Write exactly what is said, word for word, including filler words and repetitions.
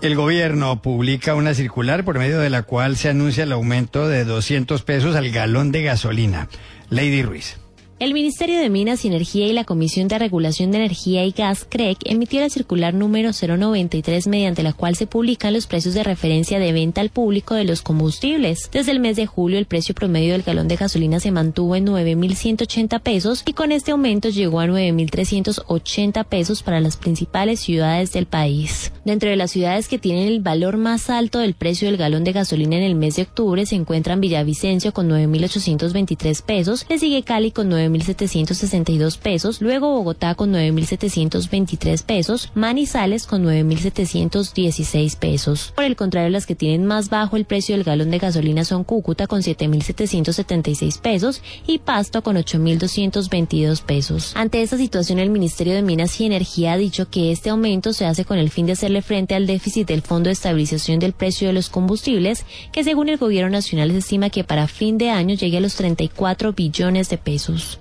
El gobierno publica una circular por medio de la cual se anuncia el aumento de doscientos pesos al galón de gasolina. Lady Ruiz. El Ministerio de Minas y Energía y la Comisión de Regulación de Energía y Gas, C R E C, emitió la circular número cero noventa y tres, mediante la cual se publican los precios de referencia de venta al público de los combustibles. Desde el mes de julio, el precio promedio del galón de gasolina se mantuvo en nueve mil ciento ochenta pesos y con este aumento llegó a nueve mil trescientos ochenta pesos para las principales ciudades del país. Dentro de las ciudades que tienen el valor más alto del precio del galón de gasolina en el mes de octubre se encuentran Villavicencio con nueve mil ochocientos veintitrés pesos, le sigue Cali con nueve mil setecientos sesenta y dos pesos, luego Bogotá con nueve mil setecientos veintitrés pesos, Manizales con nueve mil setecientos dieciséis pesos. Por el contrario, las que tienen más bajo el precio del galón de gasolina son Cúcuta con siete mil setecientos setenta y seis pesos y Pasto con ocho mil doscientos veintidós pesos. Ante esta situación, el Ministerio de Minas y Energía ha dicho que este aumento se hace con el fin de hacerle frente al déficit del Fondo de Estabilización del Precio de los Combustibles, que según el Gobierno Nacional se estima que para fin de año llegue a los treinta y cuatro billones de pesos.